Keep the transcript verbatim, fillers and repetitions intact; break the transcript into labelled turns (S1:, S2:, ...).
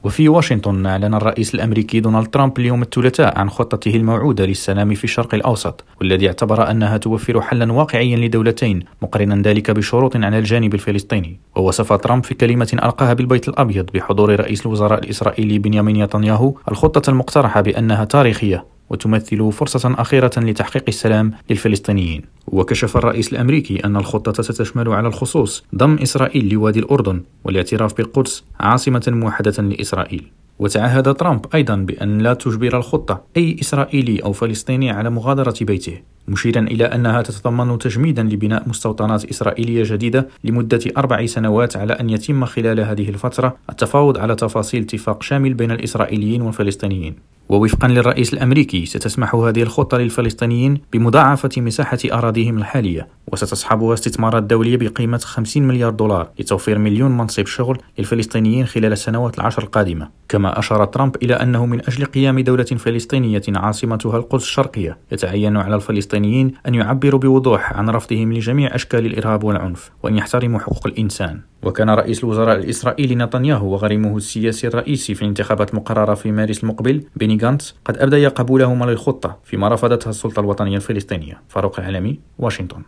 S1: وفي واشنطن، أعلن الرئيس الأمريكي دونالد ترامب اليوم الثلاثاء عن خطته الموعودة للسلام في الشرق الأوسط، والذي اعتبر أنها توفر حلا واقعيا لدولتين، مقرنا ذلك بشروط على الجانب الفلسطيني. ووصف ترامب في كلمة ألقاها بالبيت الأبيض بحضور رئيس الوزراء الإسرائيلي بنيامين نتنياهو الخطة المقترحة بأنها تاريخية وتمثل فرصة أخيرة لتحقيق السلام للفلسطينيين. وكشف الرئيس الأمريكي أن الخطة ستشمل على الخصوص ضم إسرائيل لوادي الأردن والاعتراف بالقدس عاصمة موحدة لإسرائيل. وتعهد ترامب أيضا بأن لا تجبر الخطة أي إسرائيلي أو فلسطيني على مغادرة بيته، مشيرا إلى أنها تتضمن تجميدا لبناء مستوطنات إسرائيلية جديدة لمدة أربع سنوات، على أن يتم خلال هذه الفترة التفاوض على تفاصيل اتفاق شامل بين الإسرائيليين والفلسطينيين. ووفقا للرئيس الأمريكي ستسمح هذه الخطة للفلسطينيين بمضاعفة مساحة أراضيهم الحالية، وستصحبها استثمارات دولية بقيمة خمسين مليار دولار لتوفير مليون منصب شغل للفلسطينيين خلال السنوات العشر القادمة. كما أشار ترامب إلى أنه من أجل قيام دولة فلسطينية عاصمتها القدس الشرقية يتعين على الفلسطينيين أن يعبروا بوضوح عن رفضهم لجميع أشكال الإرهاب والعنف، وأن يحترموا حقوق الإنسان. وكان رئيس الوزراء الإسرائيلي نتنياهو وغريمه السياسي الرئيسي في الانتخابات المقررة في مارس المقبل بيني غانتز قد أبديا قبولهما للخطة، فيما رفضتها السلطة الوطنية الفلسطينية. فاروق العالمي، واشنطن.